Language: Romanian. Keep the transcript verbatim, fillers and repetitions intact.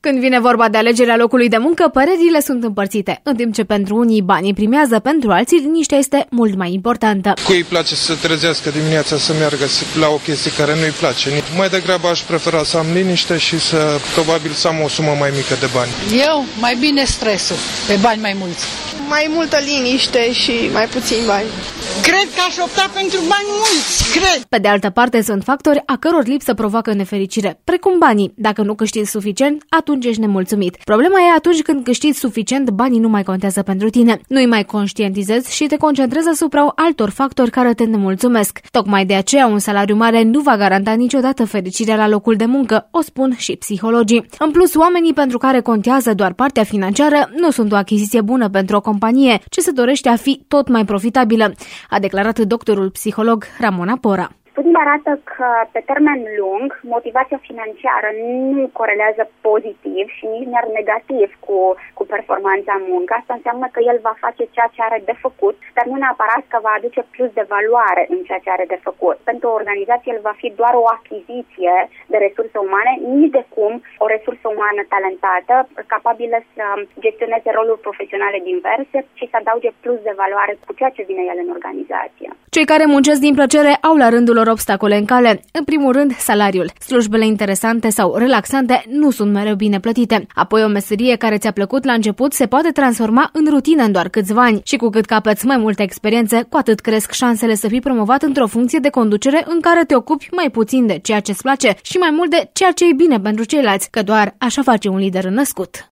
Când vine vorba de alegerea locului de muncă, părerile sunt împărțite, în timp ce pentru unii banii primează, pentru alții liniștea este mult mai importantă. Cui îi place să se trezească dimineața să meargă la o chestie care nu-i place? Mai degrabă aș prefera să am liniște și să probabil să am o sumă mai mică de bani. Eu, mai bine stresul, pe bani mai mulți. Mai multă liniște și mai puțini bani. Cred că aș opta pentru bani mulți, cred! Pe de altă parte, sunt factori a căror lipsă provoacă nefericire, precum banii. Dacă nu câștigi suficient, atunci ești nemulțumit. Problema e atunci când câștigi suficient, banii nu mai contează pentru tine. Nu-i mai conștientizezi și te concentrezi asupra altor factori care te nemulțumesc. Tocmai de aceea, un salariu mare nu va garanta niciodată fericirea la locul de muncă, o spun și psihologii. În plus, oamenii pentru care contează doar partea financiară nu sunt o achiziție bună pentru o companie, ce se dorește a fi tot mai profitabilă, a declarat doctorul psiholog Ramona Pora. Studiile arată că, pe termen lung, motivația financiară nu corelează pozitiv și nici chiar negativ cu, cu performanța în muncă. Asta înseamnă că el va face ceea ce are de făcut, dar nu neapărat că va aduce plus de valoare în ceea ce are de făcut. Pentru o organizație, el va fi doar o achiziție de resurse umane, nici de cum o resursă umană talentată, capabilă să gestioneze roluri profesionale diverse și să adauge plus de valoare cu ceea ce vine el în organizație. Cei care muncesc din plăcere au la rândul lor obstacole în cale. În primul rând, salariul. Slujbele interesante sau relaxante nu sunt mereu bine plătite. Apoi, o meserie care ți-a plăcut la început se poate transforma în rutină în doar câțiva ani. Și cu cât capeți mai multe experiențe, cu atât cresc șansele să fii promovat într-o funcție de conducere în care te ocupi mai puțin de ceea ce-ți place și mai mult de ceea ce e bine pentru ceilalți, că doar așa face un lider născut.